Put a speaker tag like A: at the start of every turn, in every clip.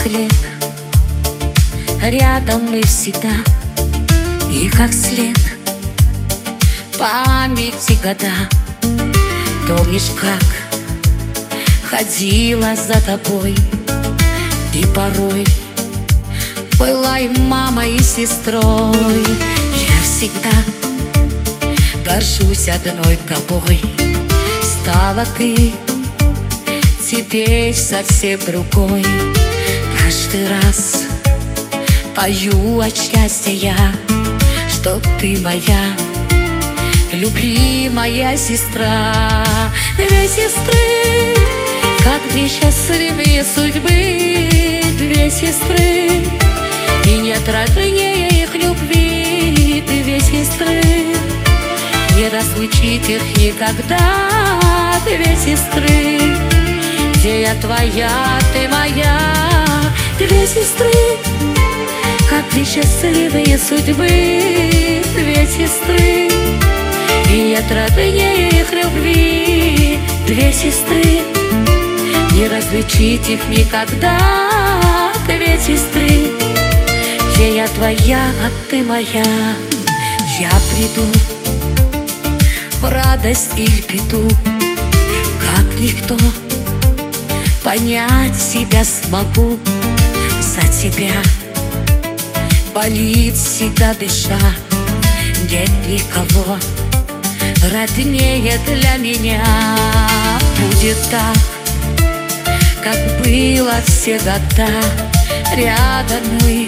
A: хлеб, рядом мы всегда. И как след памяти года. Помнишь, как ходила за тобой, и порой была и мамой, и сестрой. Я всегда горжусь одной тобой. Стала ты теперь совсем другой. Каждый раз пою от счастья я, что ты моя любимая сестра. Две сестры, как две счастливые судьбы. Две сестры, и нет роднее их любви. Две сестры, не разлучить их никогда. Две сестры, где я твоя, ты моя. Две сестры, как две счастливые судьбы. Две сестры, и нет роднее их любви. Две сестры, не различить их никогда. Две сестры, где я твоя, а ты моя. Я приду в радость или беду, как никто понять себя смогу. За тебя болит всегда душа. Нет никого роднее для меня. Будет так, как было все года. Рядом мы,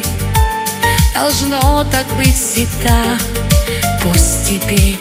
A: должно так быть всегда. Пусть теперь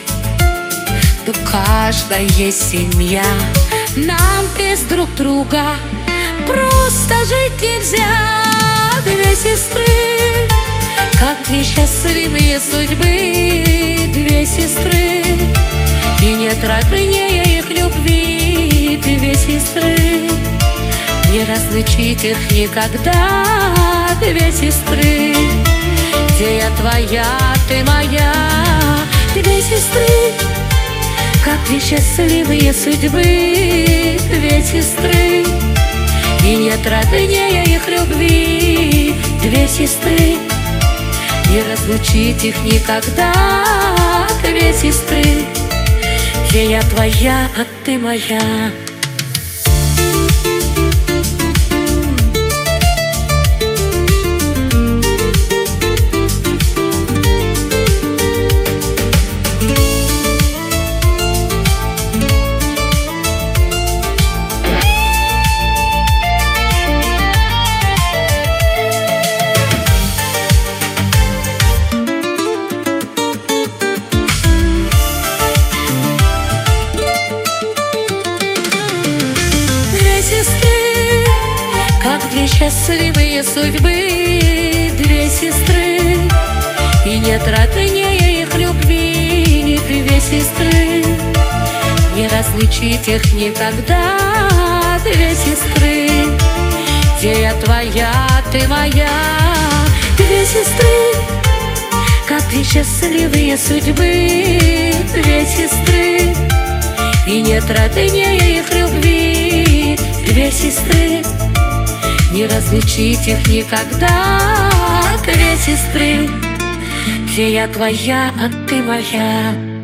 A: у каждой есть семья. Нам без друг друга просто жить нельзя. Две сестры, как две счастливые судьбы. Две сестры, и нет роднее их любви. Две сестры, не разлучить их никогда. Две сестры, где я твоя, ты моя. Две сестры, как две счастливые судьбы. Две сестры, и нет роднее их любви. Две сестры, не разлучить их никогда. Две сестры, где я твоя, а ты моя. Как две счастливые судьбы. Две сестры, и нет роднее их любви. Две сестры, не различить их никогда. Две сестры, где я твоя, ты моя. Две сестры, как две счастливые судьбы. Две сестры, и нет роднее их любви. Две сестры, не различить их никогда. Две сестры, где я твоя, а ты моя.